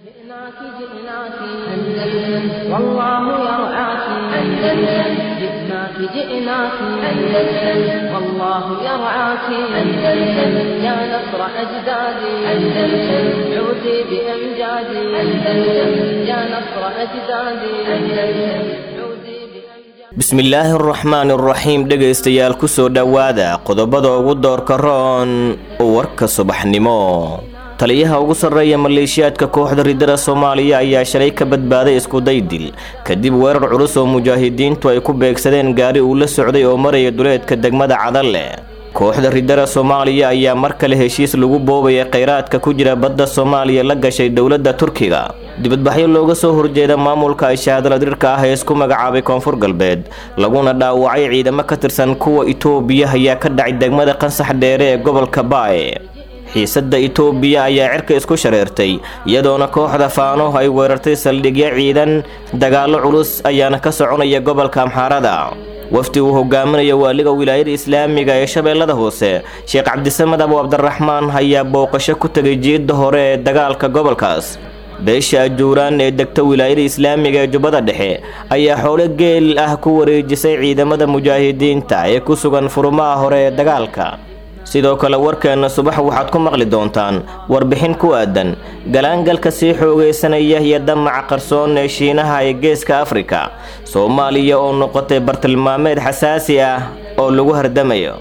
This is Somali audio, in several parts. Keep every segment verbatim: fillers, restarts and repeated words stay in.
جئناك جئناك أندلس والله يرعاك أندلس جئناك جئناك أندلس والله يرعاك أندلس يا نصر أجدادي أندلس عودي بأمجادي أندلس يا نصر أجدادي أندلس bismillaahi araxmaani araxiim dhegaystayaal ku soo dhowaada qodobada ugu doorka roon warka subaxnimo taliyaha ugu sarreeya maleeshiyaadka kooxda ridada Soomaaliya ayaa shalay ka badbaaday isku daydil kadib weerar culus oo mujaahidiintu ay ku beegsadeen gaari uu la socday oo maraya duleedka degmada Cadalle kooxda ridada Soomaaliya ayaa mar kale heshiis lagu boobay qeyraadka ku jira badda Soomaaliya la gashay dawladda Turkiga dibadbaxyo looga soo horjeeda maamulka ay shahaadada dirka ah ee isku magacaabay Koonfur Galbeed laguna dhaawacay ciidamo ka tirsan kuwa Itoobiya ayaa ka dhacay degmada Qansax Dheere ee gobolka Baay xiisadda Itoobiya ayaa cirka isku shareertay iyadoona kooxda Faano ay weerartay saldhigyo ciidan dagaalo culus ayaana ka soconaya gobolka Amxaarada wafdi uu hogaaminayo waaliga wilaayada Islaamiga ee Shabeellada Hoose Sheekh Cabdisamed Abu Abdurrahmaan ayaa booqasho ku tagay jeedda hore ee dagaalka gobolkaas beesha ajuuraan ee degta wilaayada Islaamiga ee Jubbada Dhexe ayaa xoolo geel ah ku wareejisay ciidamada mujaahidiinta ee ku sugan furmaha hore ee dagaalka sidoo kale warkeena subax waxaad ku maqli doontaan warbixin ku aadan galaangalka sii xoogeysanaya iyo damaca qarsoon ee Shiinaha ee geeska Afrika Soomaaliya oo noqotay bartilmaameed xasaasi ah oo lagu hardamayo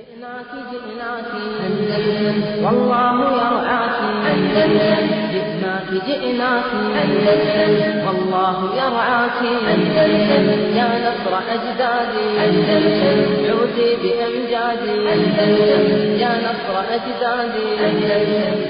جئناك أندلس والله يرعاك أندلس يا نصر أجدادي أندلس عودي بأمجادي أندلس يا نصر أجدادي أندلس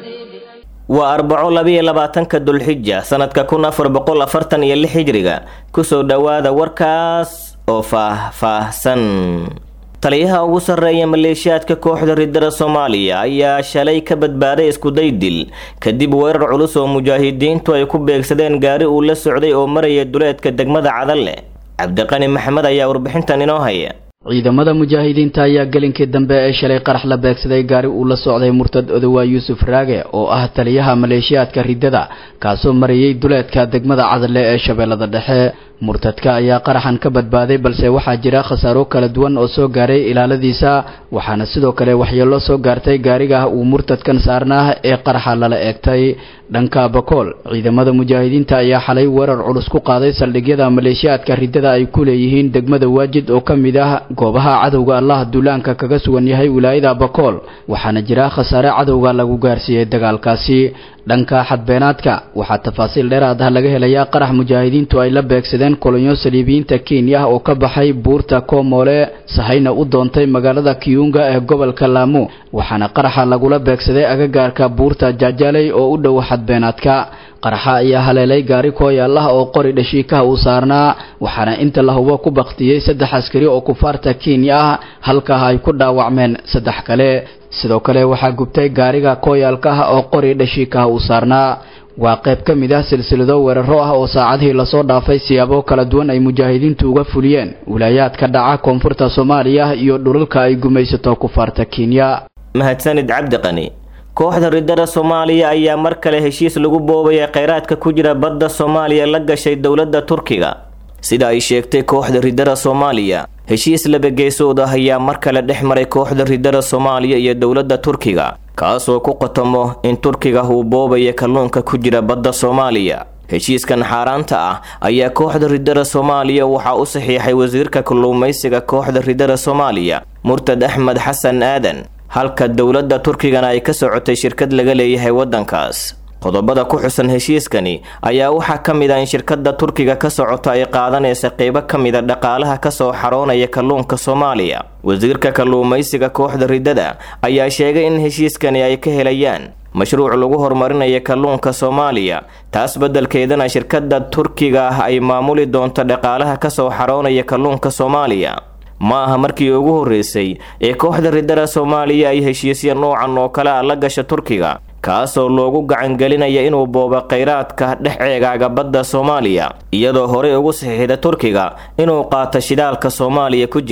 وأربع لبي لباتنك دو الحجة سنة كنا فربقول أفرتن يلي حجرقا كسو دوادا وركاس وفاه فاه سن taliyaha ugu sarreeya maleeshiyaadka kooxda ridada Soomaaliya ayaa shalay ka badbaaday isku daydil kadib weerar culus oo mujaahidiintu ay ku beegsadeen gaari uu la socday oo maraya duleedka degmada Cadalle Cabdiqani Maxamed ayaa warbixintan inoo haya ciidamada mujaahidiinta ayaa galinkii dambe ee shalay qarax la beegsaday gaari uu la socday murtad Odawa Yuusuf Raage oo ah taliyaha maleeshiyaadka ridada kaasoo marayay duleedka degmada Cadalle ee Shabeellada Dhexe murtadka ayaa qaraxan ka badbaaday balse waxaa jira khasaaro kala duwan oo soo gaaray ilaaladiisa waxaana sidoo kale waxyeello soo gaartay gaariga uu murtadkan saarnaa ee qaraxa lala eegtay dhanka Bakool ciidamada mujaahidiinta ayaa xalay weerar culus ku qaaday saldhigyada maleeshiyaadka ridada ay ku leeyihiin degmada Waajid oo kamid ah goobaha cadawga Allah duulaanka kaga sugan yahay wilaayada Bakool waxaana jira khasaare cadawga lagu gaarsiiyay dagaalkaasi dhanka xadbeenaadka waxaa tafaasiil dheeraad ah laga helayaa qarax mujaahidiintu ay la beegsadeen kolonyo saliibiyiinta Kenya oo ka baxay buurta Komole sahayna u doontay magaalada Kiunga ee gobolka Lamu waxaana qaraxa lagula beegsaday agagaarka buurta Jajaley oo u dhow xadbeenaadka qaraxa ayaa haleelay gaari kooyaalaha oo qori dhashiikaha uu saarnaa waxaana inta la hubo ku baqtiyay saddex askari oo kufaarta Kenya halka ay ku dhaawacmeen saddex kale sidoo kale waxaa gubtay gaariga kooyaalka oo qori dhashiikaha uu saarnaa waa qayb ka mid ah silsilado weeraro ah oo saacadihii la soo dhaafay siyaabo kala duwan ay mujaahidiintu uga fuliyeen wilaayadka dhaca koonfurta Soomaaliya iyo dhulalka ay gumaysato kufaarta Kenya mahadsanid Cabdiqani kooxda ridada Soomaaliya ayaa mar kale heshiis lagu boobay qeyraadka ku jira badda Soomaaliya la gashay dawladda Turkiga sida ay sheegtay kooxda ridada Soomaaliya heshiis laba geesood ah ayaa mar kale dhex maray kooxda ridada Soomaaliya iyo dawladda Turkiga kaasoo ku qatomo in Turkiga uu boobay kalluunka ku jira badda Soomaaliya heshiiskan xaaraanta ah ayaa kooxda ridada Soomaaliya waxa uu saxiixay wasiirka kalluumaysiga kooxda ridada Soomaaliya Murtad Axmed Xasan Aadan halka dawladda Turkigana ay ka socotay shirkad laga leeyahay wadankaas qodobada ku xusan heshiiskani ayaa waxa kamid ah in shirkadda Turkiga ka socota ay qaadanaysa qayb kamid ah dhaqaalaha ka soo xaroonaya kalluunka Soomaaliya wasiirka kalluumaysiga kooxda ridada ayaa sheegay in heshiiskani ay ka helayaan mashruuc lagu horumarinayo kalluunka Soomaaliya taas beddelkeedana shirkadda Turkiga ay maamuli doonto dhaqaalaha ka soo xaroonaya kalluunka Soomaaliya ma aha markii ugu horeysay ee kooxda ridada Soomaaliya ay heshiisyo noocan oo kale la gashay Turkiga kaasoo loogu gacan gelinaya inuu boobo qeyraadka dhexceegaaga badda Soomaaliya iyadoo hore ugu saxiixday Turkiga inuu qaato shidaalka Soomaaliya ku jira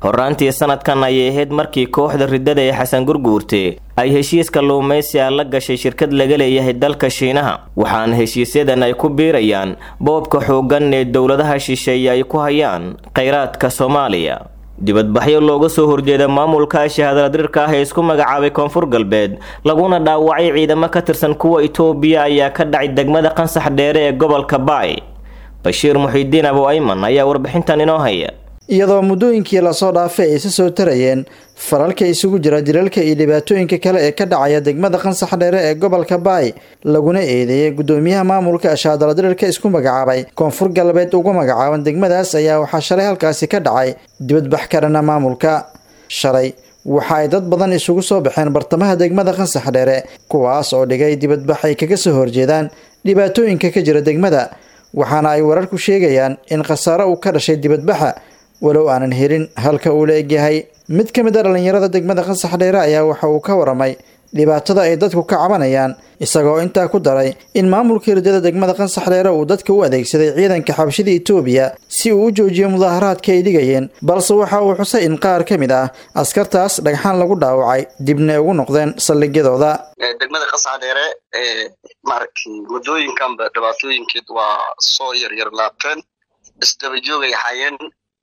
horaantii sanadkan ayay ahayd markii kooxda riddada ee xasan gurguurte ay heshiiska luumaysiga la gashay shirkad laga leeyahay dalka Shiinaha waxaana heshiisyadan ay ku biirayaan boobka xooggan ee dowladaha shisheeye ay ku hayaan kheyraadka Soomaaliya. dibadbaxyo looga soo horjeeda maamulka shahaadada ah ee isku magacaabay Koonfur Galbeed laguna dhaawacay ciidamo ka tirsan kuwa Itoobiya ayaa ka dhacay degmada Qansax Dheere ee gobolka Baay. Bashiir Muxiidiin Abu Ayman ayaa warbixintan inoo haya. iyadoo muddooyinkii la soo dhaafay ay soo tarayeen faralka isugu jira dilalka iyo dhibaatooyinka kale ee ka dhacaya degmada Qansax Dheere ee gobolka Baay laguna eedeeyay gudoomiyaha maamulka shahaadada dilalka isku magacaabay Koonfur Galbeed ugu magacaaban degmadaas ayaa waxaa shalay halkaasi ka dhacay dibadbax karana maamulka. shalay waxa ay dad badan isugu soo baxeen bartamaha degmada Qansax Dheere kuwaas oo dhigay dibadbax ay kaga soo horjeedaan dhibaatooyinka ka jira degmada waxaana ay wararku sheegayaan in khasaaro uu ka dhashay dibadbaxa walow aanan helin halka uu leeyahay. mid ka mid ah dhalinyarada degmada Qansax Dheere ayaa waxa uu ka waramay dhibaatada ay dadku ka cabanayaan isagoo intaa ku daray in maamulka riddada degmada Qansax Dheere uu dadka u adeegsaday ciidanka xabashida Itoobiya si uu u joojiyo mudaharaadka ay dhigayeen balse waxa uu xusay in qaar ka mid ah askartaas dhagxaan lagu dhaawacay dibna ugu noqdeen saldhigyadooda. degmada Qansax Dheere ee markii wadooyinkan dhibaatooyinkeed waa soo yar yar laabteen isdaba joogay hayeen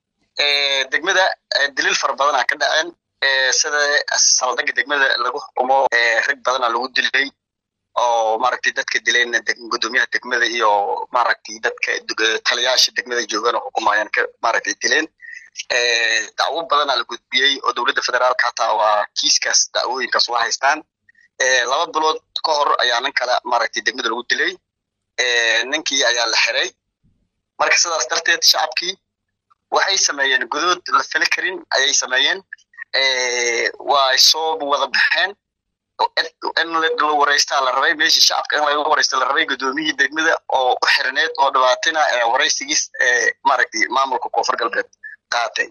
ee degmada dilil far badan ka dhaceen ee sida saldhiga degmada lagu xukumo ee rag badan lagu dilay oo maaragtay dadka dileen gudoomiyaha degmada iyo maaragtay dadka taliyaasha degmada joogan oo xukumayaan ka maaragtay dileen ee dacwo badan la gudbiyay oo dawladda federaalka taa waa kiiskaas dacwooyinkaas waa haystaan ee laba bilood ka hor ayaa nan kala maaragtay degmada lagu dilay ee ninkii ayaa la xiray marka sidaas darteed shacabkii waxay sameeyeen gudood la fili karin ayay sameeyeen ee waa soo wada baxeen in la wareystaa la rabay meeshii shacabka in laga wareysto la rabay gudoomiyihii degmada oo u xirneed oo dhibaatina ee wareysigiis ee maaragtay maamulka Koonfur Galbeed qaatay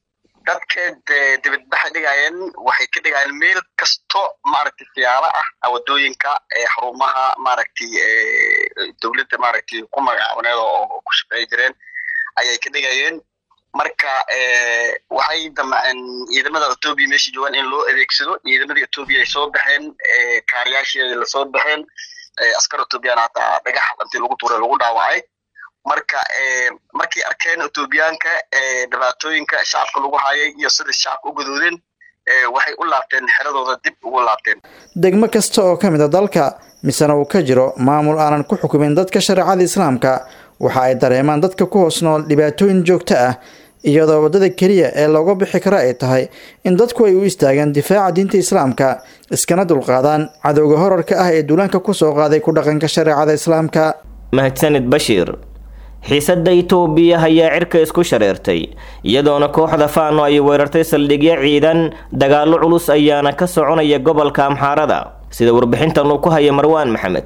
dadka dibadbax dhigayeen waxay ka dhigayeen meel kasto maaragtay fiyaala ah wadooyinka ee xarumaha maaragtay ee dawladda maaragtay ku magacaabaneed oo ku shaqeey jireen ayay ka dhigayeen marka ee waxay damaceen ciidamada Itoobiya meeshii joogan in loo adeegsado ciidamada Itoobiya ay soo baxeen ee kaariyaashii la soo baxeen ee askar Itoobiyaan hata dhagax intii lagu tuuray lagu dhaawacay marka ee markii arkeen Itoobiyaanka ee dhibaatooyinka shacabka lagu hayay iyo sida shacabka u gudoodeen ee waxay u laabteen xiradooda dib ugu laabteen. degmo kasta oo ka mid ah dalka misana uu ka jiro maamul aanan ku xukumin dadka shariicada islaamka waxa ay dareemaan dadka ku hoos nool dhibaatooyin joogto ah iyadoo wadada kaliya ee looga bixi karo ay tahay in dadku ay u istaagaan difaaca diinta islaamka iskana dulqaadaan cadowga horarka ah ee duulaanka ku soo qaaday ku dhaqanka shariicada islaamka. mahadsanid Bashiir. xiisadda Itoobiya ayaa cirka isku shareertay iyadoona kooxda Faano ay weerartay saldhigyo ciidan dagaalo culus ayaana ka soconaya gobolka Amxaarada sida warbixintan uu ku haya Marwaan Maxamed.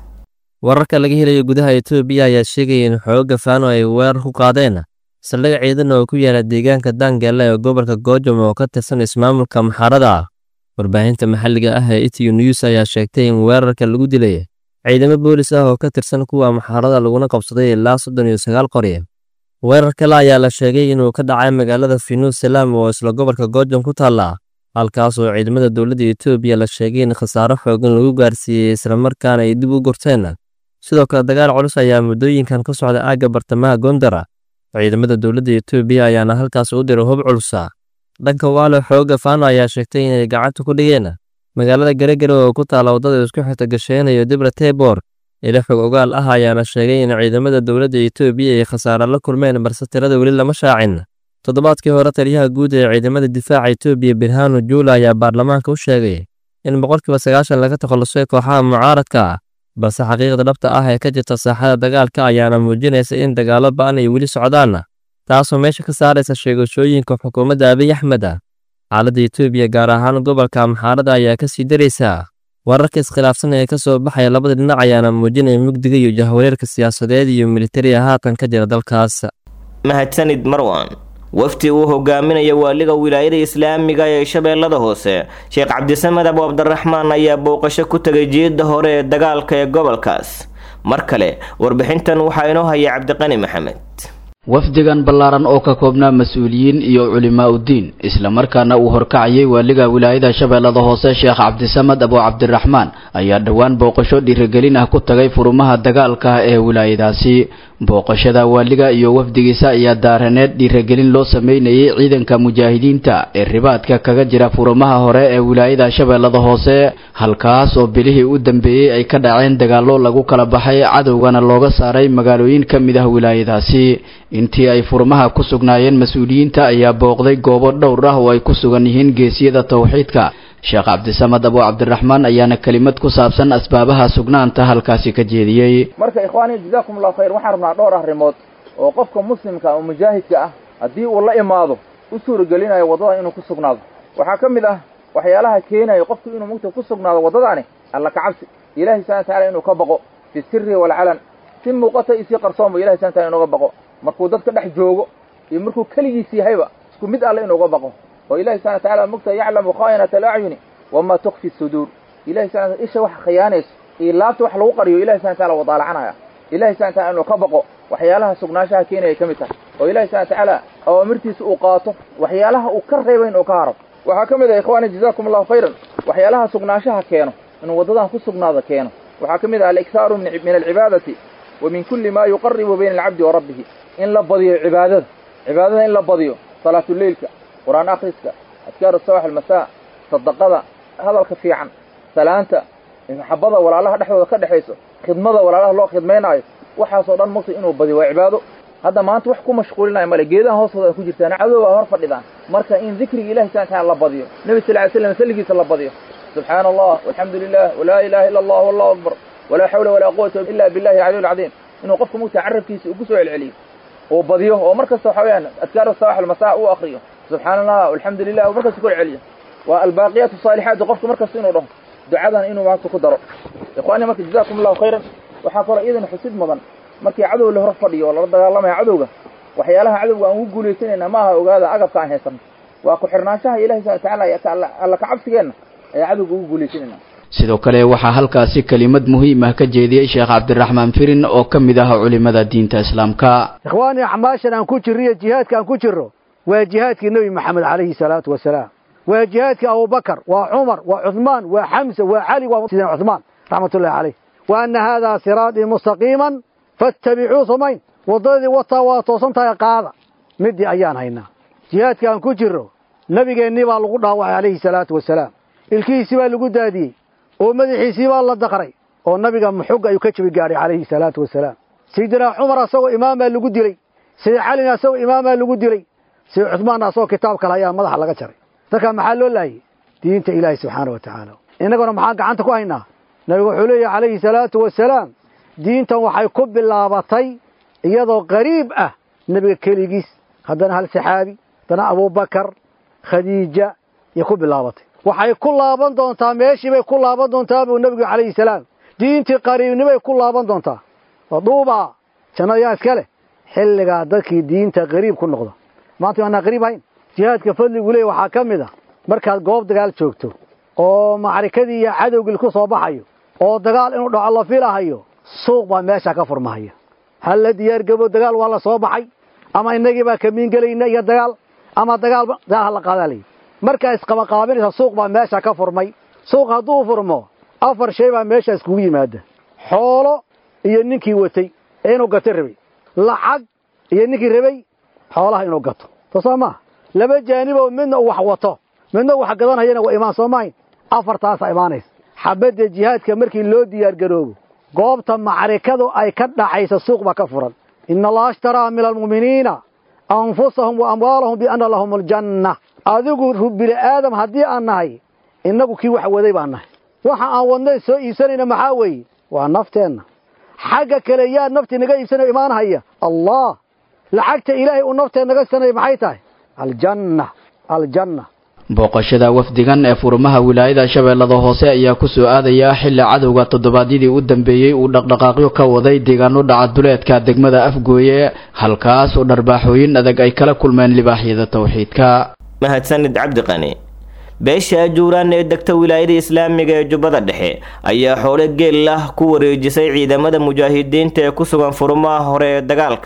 wararka laga helayo gudaha Itoobiya ayaa sheegay in xoogga Faano ay weerar ku qaadeen saldhig ciidan oo ku yaala deegaanka Dangala ee gobolka Goojom oo ka tirsan ismaamulka Amxaarada. warbaahinta maxalliga ah ee Itiyo News ayaa sheegtay in weerarka lagu dilay ciidamo boolis ah oo ka tirsan kuwa Amxaarada laguna qabsaday ilaa soddon iyo sagaal qori. weerar kale ayaa la sheegay inuu ka dhacay magaalada Finu Salaam oo isla gobolka Goojom ku taala halkaas oo ciidamada dawladda Itoobiya la sheegay in khasaaro xooggan lagu gaarsiiyay isla markaana ay dib u gurteen. sidoo kale dagaal culus ayaa muddooyinkan ka socda aagga bartamaha Gondara. ciidamada dawladda Itoobiya ayaana halkaas u diray hub culus. dhanka waalo xoogga Faano ayaa sheegtay inay gacanta ku dhigeen magaalada Garegare oo ku taala wadada isku xigta Gasheen iyo Dibra Tebor. ila xog ogaal ah ayaana sheegay in ciidamada dawladda Itoobiya ay khasaaro la kulmeen balse tirada weli lama shaacin. toddobaadkii hore taliyaha guud ee ciidamada difaaca Itoobiya Birhanu Jula ayaa baarlamaanka u sheegay in boqolkiiba sagaashan laga takhalusay kooxaha mucaaradka ah balse xaqiiqda dhabta ah ee ka jirta saaxada dagaalka ayaana muujinaysa in dagaalo ba'an ay weli socdaan taasoo meesha ka saaraysa sheegashooyinka xukuumadda Abiy Ahmed. xaaladda Itoobiya gaar ahaan gobolka Amxaarada ayaa ka sii daraysa. wararka iskhilaafsan ee ka soo baxaya labada dhinac ayaana muujinaya mugdiga iyo jahwareerka siyaasadeed iyo militariga haatan ka jira dalkaas. mahadsanid Marwan. wafti uu hogaaminaya waaliga wilaayada islaamiga ee Shabeellada Hoose Sheekh Cabdisamed Abu Abdurrahmaan ayaa booqasho ku tagay jeedda hore ee dagaalka ee gobolkaas. mar kale warbixintan waxaa inoo haya Cabdiqani Maxamed. wafdigan ballaaran oo ka koobnaa mas-uuliyiin iyo culimaa uddiin isla markaana uu horkacayay waaliga wilaayada shabeellada hoose sheekh cabdisamad abu cabdiraxmaan ayaa dhowaan booqasho dhiirigelin ah ku tagay furumaha dagaalka ee wilaayadaasi booqashada waaliga iyo wafdigiisa ayaa daaraneed dhiirigelin loo sameynayay ciidanka mujaahidiinta ee ribaadka kaga jira furumaha hore ee wilaayada shabeellada hoose halkaas oo bilihii u dambeeyey ay ka dhaceen dagaallo lagu kala baxay cadowgana looga saaray magaalooyin ka mid ah wilaayadaasi intii ay furmaha ku sugnaayeen mas-uuliyiinta ayaa booqday goobo dhowr ah oo ay ku sugan yihiin geesiyada tawxiidka sheekh cabdisamad abu cabdiraxmaan ayaana kelimad ku saabsan asbaabaha sugnaanta halkaasi ka jeediyey marka ikhwaani jazaakum allahu khayr waxaan rabnaa dhowr arrimood oo qofka muslimka oo mujaahidka ah haddii uu la imaado u suuragelinayo waddada inuu ku sugnaado waxaa ka mid ah waxyaalaha keenayo qofku inuu mugta ku sugnaado waddadaani alla ka cabsi ilaahay subhanahu wa ta'ala inuu ka baqo fi sirri wal calan si muuqata iyo si qarsoon ilaahay subhanahu wa ta'ala inuu ka baqo markuu dadka dhex joogo iyo markuu kaligiis yahayba isku mid alle inuu uga baqo oo ilaahay subhanahu wa ta'ala mugta yaclamu khaa'inata al-a'yuni wama tukhfi as-sudur ilaahay subhanahu wa ta'ala isha wax khiyaanayso iyo laabta wax lagu qariyo ilaahay subhanahu wa ta'ala wadaalacanaya ilaahay subhanahu wa ta'ala inuu ka baqo waxyaalaha sugnaanshaha keenaya ka mid tahay oo ilaahay subhanahu wa ta'ala awaamirtiisa uu qaato waxyaalaha uu ka reebay inuu ka haro waxaa ka mid ah ikhwaani jazaakum allahu khayran waxyaalaha sugnaanshaha keeno inuu wadadan ku sugnaado keeno waxaa ka mid ah al-iktharu min al-ibadati wa min kulli ma yuqarribu bayna al-'abdi wa rabbih in la badiyo cibaadada cibaadada in la badiyo salaatu leelka quraan akhriska adkaaru sabax al-masaa sadaqada hadalka fiican salaanta maxabada walaalaha dhexdooda ka dhaxayso khidmada walaalaha loo khidmeynayo waxaas oo dhan maqsi inuu badiyo waa cibaado hadda maanta wax ku mashquulinayo male geedaha hoostooda ku jirtaan cadowga hor fadhidaan marka in dhikriga ilaahay subhanahu la badiyo nabi sallallahu alayhi wasallam salligiisa la badiyo subhanallah walhamdulillah wala ilaha illa allah wallahu akbar wala hawla wala quwwata illa billahi al-'aliyyil 'azim inuu qofku mugta carabkiisa ugu soo celceliyo oo badiyo oo markasta waxa weeyaan adkaar sabax al-masaa uu akhriyo subhanallah walhamdulillah markasta ku celceliyo wa al-baqiyat as-salihat qofku markasta inuu dhaho ducadan inuu maanta ku daro ikhwaani marka jazaakum allah khayran waxa kale iidan xusid mudan markii cadow la hor fadhiyo la dagaalamay cadowga waxyaalaha cadowga aan ugu guuleysanayna ma aha ogaada agabka aan haysan waa ku xirnaanshaha ilaahay subhanahu wa ta'ala alla ka cabsigeena ay cadowga ugu guuleysanayna sidoo kale waxaa halkaasi kelimad muhiim ah ka jeediyay sheekh cabdiraxmaan firin oo ka mid ah culimada diinta islaamka ikhwaani axmaashan aan ku jirriyo jihaadka aan ku jirro waa jihaadkii nabi maxamed calayhi salaatu wasalaam waa jihaadkii abubakar waa cumar waa cuthmaan waa xamsa waa cali waa sidina cuthmaan raxmatullahi calayh wa anna haadaa siraatii mustaqiiman faattabicuu samayn waddadii wataa waa toosantahay qaada midii ayaan haynaa jihaadka aan ku jirro nabigeennii baa lagu dhaawacay calayhi salaatu wasalaam ilkihiisii baa lagu daadiyey oo madaxiisii baa la daqray oo nabiga muxug ayuu ka jabi gaadhay calayhi salaatu wasalaam sayidina cumar asagoo imaam baa lagu dilay sayid calina asagoo imaam baa lagu dilay sayid cuthmaan asagoo kitaab kale ayaa madaxa laga jaray dadka maxaa loo laayay diinta ilaahay subxaana wa tacaala innaguna maxaan gacanta ku haynaa nabigu wuxuu leeyahay calayhi salaatu wasalaam diintan waxay ku bilaabatay iyadoo qariib ah nebiga keligiis haddana hal saxaabi haddana abubakar khadiija iyo ku bilaabatay waxay ku laaban doontaa meeshii bay ku laaban doontaa buu nebigu calayhi salaam diintii qariibnimay ku laaban doontaa waduuba jannada yaa iska leh xilligaa dadkii diinta qariib ku noqda maanta waanaa qariib hayn jihaadka fadligu leey waxaa ka mid ah markaad goob dagaal joogto oo macrikadii iyo cadowgii ku soo baxayo oo dagaal inuu dhaco la filahayo suuq baa meesha ka furmahaya hal la diyaar gabo dagaal waa la soo baxay ama inagii baa kamiin gelayna iyo dagaal ama dagaal dagaal la qaadalay marka isqaba qaabinaysa suuq baa meesha ka furmay suuq hadduu furmo afar shay baa meesha iskugu yimaada xoolo iyo ninkii watay ee inuu gato rabay lacag iyo ninkii rabay xoolaha inuu gato tosama laba jaanib oo midna wax wato midna wax gadanayana waa imaan Soomaaliya afartaas imaanaysa xabada jihaadka markii loo diyaar garoobo goobta macrikadu ay ka dhacaysa suuq ba ka furan inna allaha ashtara min almu'minina anfusahum wa amwalahum bi anna lahumul janna adigu rubbil aadam hadii aan nahay inagu kii wax waday baan nahay waxa aan wadnay soo iibsanayna maxaa weey waa nafteena xaga kale yaa nafti naga iibsanay imaan haya allah lacagta ilaahay uu nafteena naga sanay maxay tahay aljanna aljanna booqashada wafdigan ee furmaha wilaayada shabeellada hoose ayaa ku soo aadaya xilli cadowga toddobaadyadii u dambeeyay uu dhaqdhaqaaqyo ka waday deegaano dhaca duleedka degmada Afgooye halkaas oo dharbaaxooyin adag ay kala kulmeen libaaxyada tawxiidka mahadsanid cabdi qani beesha ajuuraan ee degta wilaayada islaamiga ee jubbada dhexe ayaa xoolo geel ah ku wareejisay ciidamada mujaahidiinta ee ku sugan furmaha hore ee dagaalka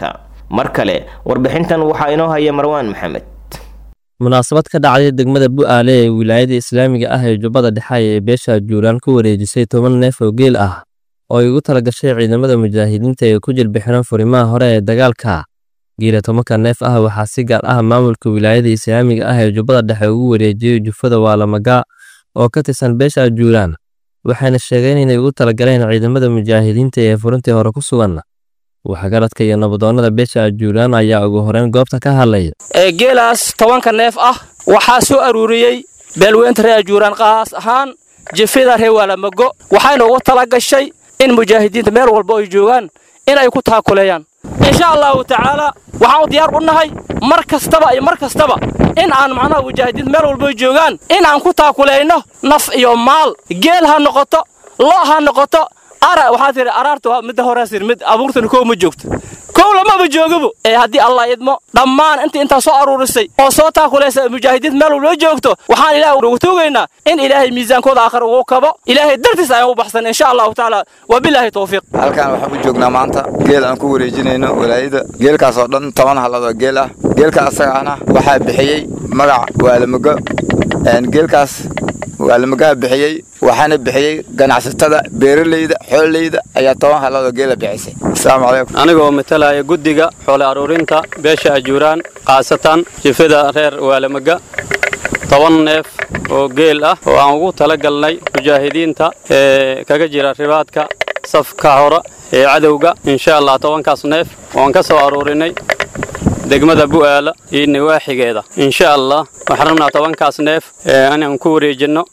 mar kale warbixintan waxaa inoo haya Marwaan Maxamed. munaasabad ka dhacday degmada Bu'aale ee wilaayada Islaamiga ah ee Jubbada Dhexe ee beesha Juuraan ku wareejisay toban neef oo geel ah oo ay ugu talagashay ciidamada mujaahidiinta ee ku jilbixiraan furimaha hore ee dagaalka. geela tobanka neef ah waxaa si gaar ah maamulka wilaayada Islaamiga ah ee Jubbada Dhexe ugu wareejiyay jufada Waalamaga oo ka tirsan beesha Juuraan, waxayna sheegeen inay ugu talagaleen ciidamada mujaahidiinta ee furintii hore ku sugan. waxgaradka iyo nabadoonnada beesha Juuraan ayaa ugu horeen goobta ka hadlay. ee geelaas tobanka neef ah waxaa soo aruuriyay beelweynta reer Juuraan qaas ahaan jifida reer Waalamago, waxayna ugu talagashay in mujaahidiinta meel walba ay joogaan in ay ku taakuleeyaan. insha Allah ta'ala waxaan u diyaar u nahay mar kastaba ay mar kastaba in aan macnaha mujaahidiinta meel walba ay joogaan in aan ku taakuleyno naf iyo maal. geel ha noqoto, loo ha noqoto, ara waxaa tiri araartu mid hore sir mid abuurtan koo ma joogto koo lama ba joogabo. ee hadii Allah idmo dhammaan inta inta soo aruurisay oo soo taakuleysay mujaahidiinta meel walba joogto waxaan ilaahay ugu toogaynaa in ilaahay miisaankooda aakhir ugu kabo, ilaahay dartiis ayaan u baxsan insha Allah ta'ala wa billahi tawfiiq. halkaan waxaan u joognaa maanta geel aan ku wareejinayno walaayada. geelkaas oo dhan toban halad oo geel ah. geelka asagana waxaa bixiyay magac Waalamago. een geelkaas Waalamaga bixiyay waxaana bixiyay ganacsatada beeraleyda xooleyda ayaa toban halad oo geel bixisay. assalaamu calaykum. anigoo matalaya guddiga xoolo aruurinta beesha Juuraan qaasatan jifada reer Waalamaga, toban neef oo geel ah oo aan ugu talagalnay mujaahidiinta ee kaga jira ribaadka safka hore ee cadowga. insha Allah tobankaas neef waan ka soo aruurinay degmada Bu'aale iyo nawaaxigeeda. insha Allah waxaan rabnaa tobankaas neef ee aan ku wareejino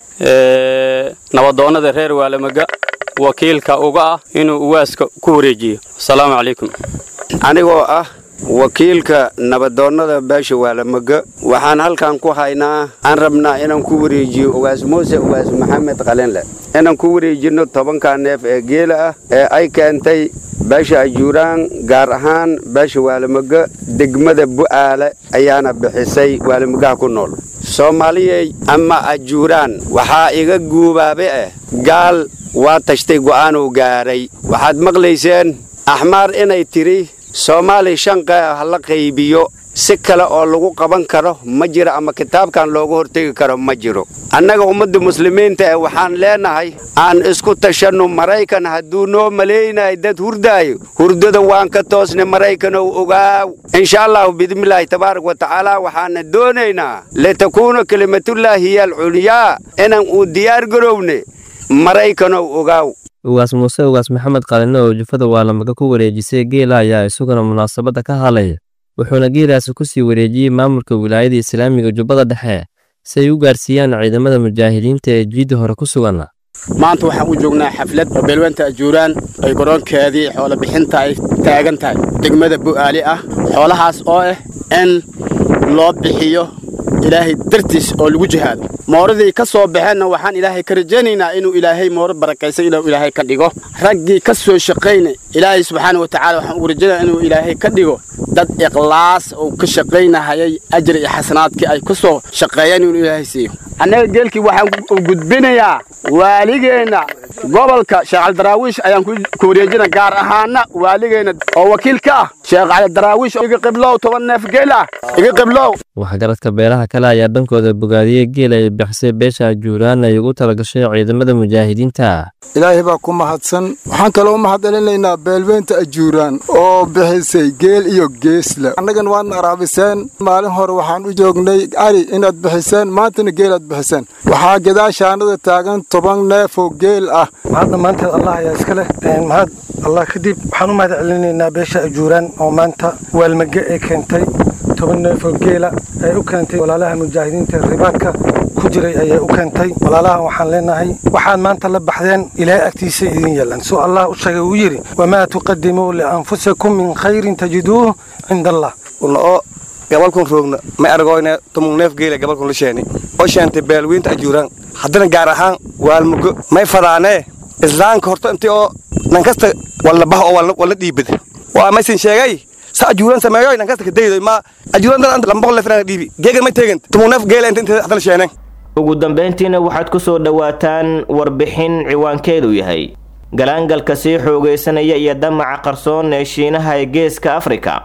ee nabadoonnada reer Waalamaga wakiilka uga ah inuu uwaaska ku wareejiyo. assalaamu calaykum. anigoo ah wakiilka nabadoonnada beesha Waalamaga waxaan halkan ku haynaa aan rabnaa inaan ku wareejiyo uwaas Muuse uwaas Maxamed Qalenle inaan ku wareejino tobanka neef ee geela ah ee ay keentay beesha Juuraan gaar ahaan beesha Waalamaga degmada Bu'aale ayaana bixisay Waalamaga ku nool. Soomaaliyay ama Juuraan waxaa iga guubaabay ah gaal waa tashtay go'aan uu gaaray. waxaad maqlayseen axmaar inay tiri Soomaali shanqa la qaybiyo si kale oo lagu qaban karo ma jiro ama kitaabkan loogu hortagi karo ma jiro. annaga ummadda muslimiinta ee waxaan leenahay aan isku tashano. Maraykan hadduu noo maleeynay dad hurdaayo hurdada waan ka toosnay Maraykan oo ogaaw. insha Allah bidmilaahi tabaaraka wa taala waxaan doonaynaa la takuuna kalimatullaahi al-ulya inaan u diyaar garowne Maraykan oo ogaaw. ugaas Muuse ugaas Maxamed Qalenle oo jufada Waalamaga ku wareejisay geela ayaa isaguna munaasabada ka hadlay, wuxuuna geelaasi ku sii wareejiyay maamulka wilaayada Islaamiga Jubbada Dhexe si ay u gaarsiiyaan ciidamada mujaahidiinta ee jiida hore ku sugan. maanta waxaan u joognaa xaflad beelweynta Juuraan ay garoonkeedii xoolo bixinta ay taagan tahay degmada Bu'aale ah. xoolahaas oo ah in loo bixiyo ilaahay dartiis oo lagu jihaado. mooradii ka soo baxeen waxaan ilaahay ka rajaynaynaa inuu ilaahay moor barakaysan inuu ilaahay ka dhigo. raggii ka soo shaqeynay ilaahay subxaanahu wa ta'ala waxaan ugu rajaynayaa inuu ilaahay ka dhigo dad ikhlaas oo ka shaqeynayay ajr iyo xasanaadkii ay ku soo shaqeeyeen inuu ilaahay siiyo. annaga geelkii waxaan u gudbinayaa waaligeena gobolka Sheekh Cali Daraawish ayaan ku wareejinaa gaar ahaana waaligeena oo wakiil ka ah Sheekh Cali Daraawish iga qiblow toban neef geel ah iga qiblow. waxgaradka beelaha kale ayaa dhankooda bogaadiyay geel ay bixisay beesha Juuraan ay ugu talagashay ciidamada mujaahidiinta. ilaahay baa ku mahadsan. waxaan kale u mahadcelinaynaa beelweynta Juuraan oo bixisay geel iyo geesla. annagan waan araabiseen maalin hore waxaan u joognay ari inaad bixiseen maantana geelaad bixiseen. waxaa gadaashaanada taagan toban neef oo geel ah. hadda maanta Allah ayaa iska leh. mahad Allah kadib waxaan u mahadcelinaynaa beesha Juuraan oo maanta Waalamaga ee keentay toban neef oo geela ay u keentay walaalaha mujaahidiinta ribaadka ku jiray ayay u keentay. walaalaha waxaan leenahay waxaan maanta la baxdeen ilaahay agtiisa idin yeelan. soo Allah u sheegay uu yiri wama tuqaddimu li anfusikum min khairin tajiduhu inda Allah. oo gabalkun roogna ma aragooyna toban neef geela gabalkun la sheeni oo sheentay beelweynta Juuraan. haddana gaar ahaan Waalamago may fadaanee islaamka horta intii oo nan kasta wala bax oo wala dhiibad waa ma sin sheegay sa Juuraan sameeyo nan kasta ka deeyo ma Juuraan dad lamba qol leefna dhiibi geegan ma teegin toban neef geela inta hadal sheenay. ugu dambeyntiina waxaad ku soo dhawaataan warbixin ciwaankeedu yahay galaangalka sii xoogeysanaya iyo damaca qarsoon ee Shiinaha ee geeska Afrika.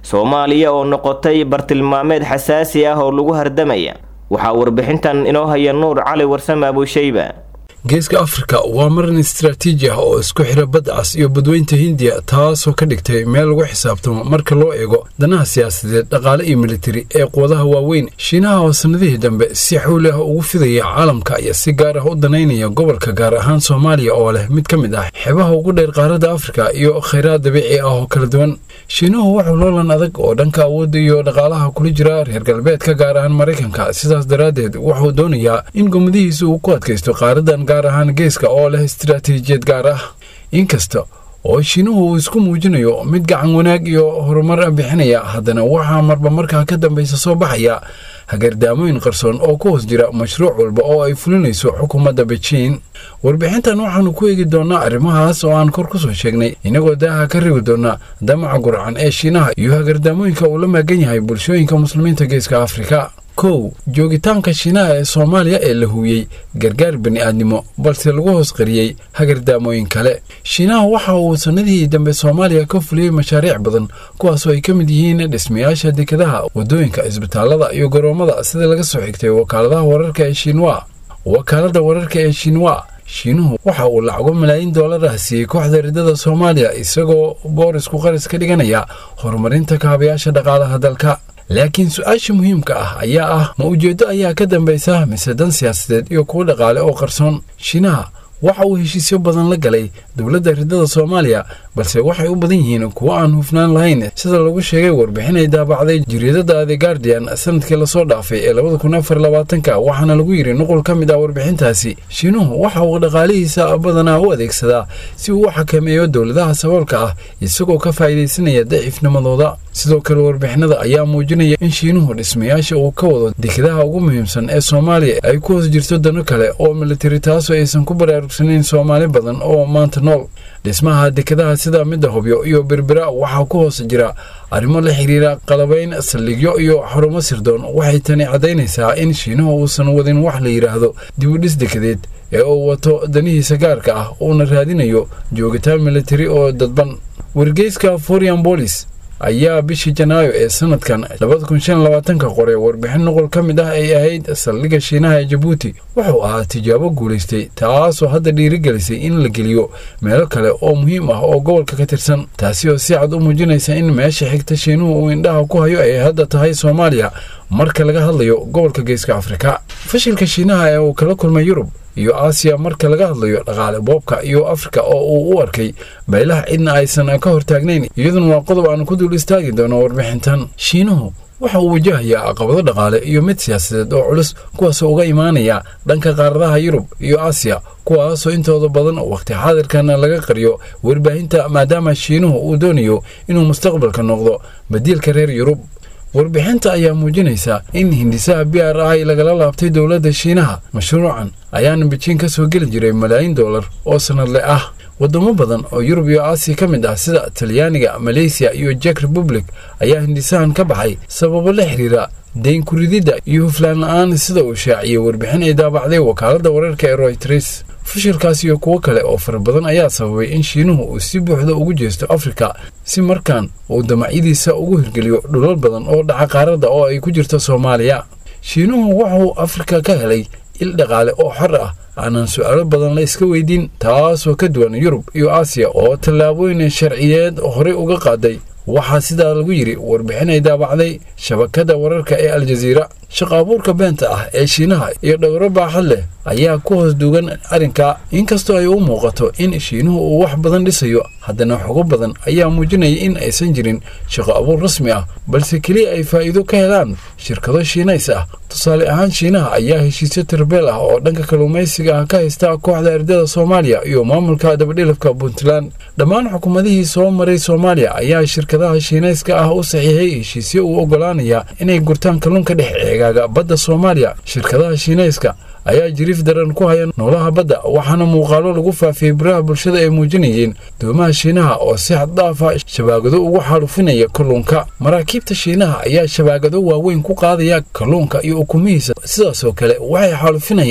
soomaaliya oo noqotay bartilmaameed xasaasi ah oo lagu hardamaya waxaa warbixintan inoo haya nuur cali warsame abushayba geeska afrika waa marin istiraatiiji ah oo isku xira badda cas iyo badweynta hindiya taasoo ka dhigtay meel lagu xisaabtamo marka loo eego danaha siyaasadeed dhaqaale iyo militari ee quwadaha waaweyn shiinaha oo sanadihii dambe si xawli ah ugu fidaya caalamka ayaa si gaar ah u danaynaya gobolka gaar ahaan soomaaliya oo leh mid ka mid ah xeebaha ugu dheer qaaradda afrika iyo khayraad dabiici ah oo kala duwan shiinuhu wuxuu loolan adag oo dhanka awoodda iyo dhaqaalaha kula jira reer galbeedka gaar ahaan maraykanka sidaas daraaddeed wuxuu doonayaa in gomadihiisa uu ku adkaysto qaaradan gaar ahaan geeska oo leh istiraatiijiyad gaar ah inkasta oo shiinuhu uu isku muujinayo mid gacan wanaag iyo horumar bixinaya haddana waxaa marba markaa ka dambaysa soo baxaya hagardaamooyin qarsoon oo ku hoos jira mashruuc walba oo ay fulinayso xukuumadda bejiin warbixintan waxaanu ku eegi doonaa arrimahaas oo aan kor ku soo sheegnay inagoo daaha ka rigi doona damaca gurcan ee shiinaha iyo hagardaamooyinka uu la maagan yahay bulshooyinka muslimiinta geeska afrika kow joogitaanka shiinaha ee soomaaliya ee la huuyey gargaar bani'aadnimo balse lagu hoos qariyey hagardaamooyin kale shiinaha waxa uu sannadihii dambe soomaaliya ka fuliyey mashaariic badan kuwaasoo ay ka mid yihiin dhismayaasha dekadaha waddooyinka isbitaallada iyo garoommada sida laga soo xigtay wakaaladaha wararka ee shiinwa wakaaladda wararka ee shiinwa shiinuhu waxa uu lacago malaayiin doolar ah siiyey kooxda riddada soomaaliya isagoo boorisku qaris ka dhiganaya horumarinta kaabayaasha dhaqaalaha dalka laakiin su-aasha muhiimka ah ayaa ah ma ujeeddo ayaa ka dambaysa mise dan siyaasadeed iyo kuwo dhaqaale oo qarsoon shiinaha waxa uu heshiisyo badan la galay dowladda riddada soomaaliya balse waxay u badan yihiin kuwo aan hufnaan lahayn sida lagu sheegay warbixin ay daabacday jariidada the guardian sanadkii lasoo dhaafay ee labada kun afar labaatanka waxaana lagu yidhi nuqul ka mid ah warbixintaasi shiinuhu waxa uu dhaqaalihiisa badanaa u adeegsadaa si uu u xakameeyo dowladaha saboolka ah isagoo ka faa'iidaysanaya daciifnimadooda sidoo kale warbixinada ayaa muujinaya in shiinuhu dhismayaasha uu ka wado dekadaha ugu muhiimsan ee soomaaliya ay ku hoos jirto dano kale oo militari taasoo aysan ku baraarugsanayn soomaali badan oo maanta nool dhismaha dekadaha sida midda hobyo iyo berbera waxaa ku hoos jira arrimo la xiriira qalabayn saldhigyo iyo xarumo sirdoon waxay tani caddaynaysaa in shiinuhu uusan wadin wax la yidhaahdo dibudhis dekadeed ee uu wato danihiisa gaarka ah uuna raadinayo joogitaan militari oo dadban wargeyska foreign police ayaa bishii janaayo ee sanadkan labada kun shan labaatanka qoray warbixin noqol ka mid ah ay ahayd saldhigga shiinaha ee jabuuti wuxuu ahaa tijaabo guulaystay taasoo hadda dhiirigelisay in la geliyo meelo kale oo muhiim ah oo gobolka ka tirsan taasi oo si cad u muujinaysa in meesha xigta shiinuhu uu indhaha ku hayo ay hadda tahay soomaaliya marka laga hadlayo gobolka geeska afrika fashilka shiinaha ee uu kala kulmay yurub iyo aasiya marka laga hadlayo dhaqaale boobka iyo afrika oo uu u arkay baylaha cidna aysan ka hortaagnayn iyaduna waa qodob aan ku dul istaagi doono warbixintan shiinuhu waxa uu wajahayaa caqabado dhaqaale iyo mid siyaasadeed oo culus kuwaasoo uga imaanaya dhanka qaaradaha yurub iyo aasiya kuwaasoo intooda badan waqti xaadirkana laga qariyo warbaahinta maadaama shiinuhu uu doonayo inuu mustaqbalka noqdo badiilka reer yurub warbixinta ayaa muujinaysa in hindisaha b r i lagala laabtay dowladda shiinaha mashruucan ayaana bejiin ka soo geli jiray malaayiin doolar oo sannadle ah waddamo badan oo yurub iyo aasiya ka mid ah sida talyaaniga maleysiya iyo jek republic ayaa hindisahan ka baxay sababo la xiriira dayn kurididda iyo huflaan la-aan sida uu shaaciyey warbixin ay daabacday wakaaladda wararka ee royters fashilkaas iyo kuwo kale oo fara badan ayaa sababay in shiinuhu uu si buuxda ugu jeesto afrika si markaan uu damacyadiisa ugu hirgeliyo dhulal badan oo dhaca qaaradda oo ay ku jirto soomaaliya shiinuhu wuxuu afrika ka helay il dhaqaale oo xor ah aanan su'aalo badan la iska weydiin taasoo ka duwan yurub iyo aasiya oo tallaabooyin sharciyeed horey uga qaaday waxaa sidaa lagu yidhi warbixin ay daabacday shabakadda wararka ee aljaziira shaqa abuurka beenta ah ee shiinaha iyo dhowro baaxad leh ayaa ku hoos duugan arrinka inkastoo ay u muuqato in shiinuhu uu wax badan dhisayo haddana xogo badan ayaa muujinaya in aysan jirin shaqo abuur rasmi ah balse keliya ay faa'iido ka helaan shirkado shiinays ah tusaale ahaan shiinaha ayaa heshiisyo tirbeel ah oo dhanka kalluumaysiga ah ka haysta kooxda ardada soomaaliya iyo maamulka dabadhilafka puntland dhammaan xukuumadihii soo maray soomaaliya ayaa shirkadaha shiinayska ah u saxiixay heshiisyo uu oggolaanaya inay gurtaan kalluunka dhex eegaaga badda soomaaliya shirkadaha shiinayska ayaa jiriif daran ku haya noolaha badda waxaana muuqaalo lagu faafiyey baraha bulshada ay muujinayeen doomaha shiinaha oo si xaddaafa shabaagado ugu xaalufinaya kalluunka maraakiibta shiinaha ayaa shabaagado waaweyn ku qaadaya kalluunka iyo ukumihiisa sidaasoo kale waxay xaalufinayaan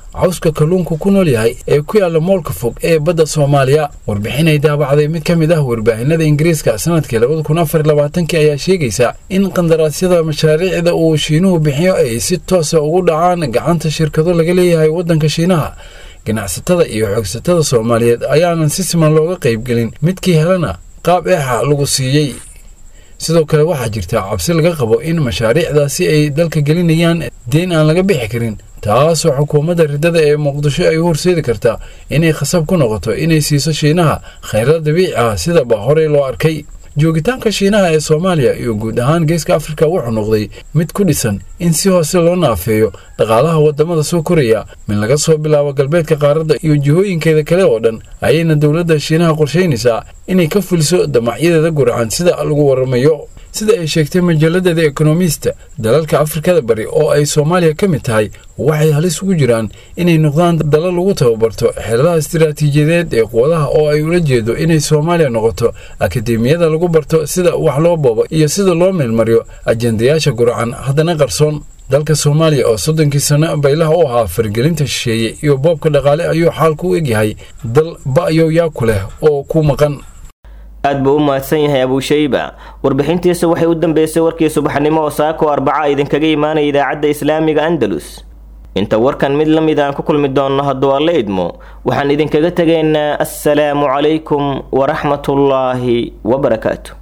cawska kalluunku ku nool yahay ee ku yaalla moolka fog ee badda soomaaliya. warbixin ay daabacday mid ka mid ah warbaahinada ingiriiska sanadkii labada kun afar iyo labaatankii ayaa sheegaysa in qandaraasyada mashaariicda uu shiinuhu bixiyo ay si toosa ugu dhacaan gacanta shirkado laga leeyahay waddanka shiinaha. ganacsatada iyo xoogsatada soomaaliyeed ayaanan si siman looga qaybgelin, midkii helana qaab eexa lagu siiyey. sidoo kale waxaa jirta cabsi laga qabo in mashaariicdaasi ay dalka gelinayaan deen aan laga bixi karin, taasoo xukuumadda riddada ee muqdisho ay u horseedi kartaa inay khasab ku noqoto inay siiso shiinaha khayraad dabiici ah sidaba horey loo arkay. joogitaanka shiinaha ee soomaaliya iyo guud ahaan geeska afrika wuxuu noqday mid ku dhisan in si hoose loo naafeeyo dhaqaalaha wadamada soo koraya min laga soo bilaabo galbeedka qaaradda iyo jihooyinkeeda kale oo dhan ayayna dowladda shiinaha qorsheynaysaa inay ka fuliso damacyadeeda guracan sida lagu waramayo. sida ay sheegtay majalada The Economist, dalalka Afrikada bari oo ay Soomaaliya ka mid tahay waxay halis ugu jiraan inay noqdaan dalal lagu tababarto xeeladaha istiraatiijiyadeed ee quwadaha oo ay ula jeedo inay Soomaaliya noqoto akademiyada lagu barto sida wax loo boobo iyo sida loo meelmariyo ajendayaasha guracan haddana qarsoon. dalka Soomaaliya oo soddonkii sano baylaha u ahaa fargelinta shisheeye iyo boobka dhaqaale ayuu xaalku u egyahay dal ba'yo yaa ku leh oo ku maqan. aad buu u mahadsan yahay Abushayba. warbixintiisa waxay u dambeysay warkii subaxnimo oo saako arbaca idinkaga imaanay idaacadda Islaamiga Andalus. inta warkan mid la mid aan ku kulmi doonno hadduu Alle idmo waxaan idinkaga tagaynaa assalaamu calaykum wa rahmatullaahi wa barakaatuh.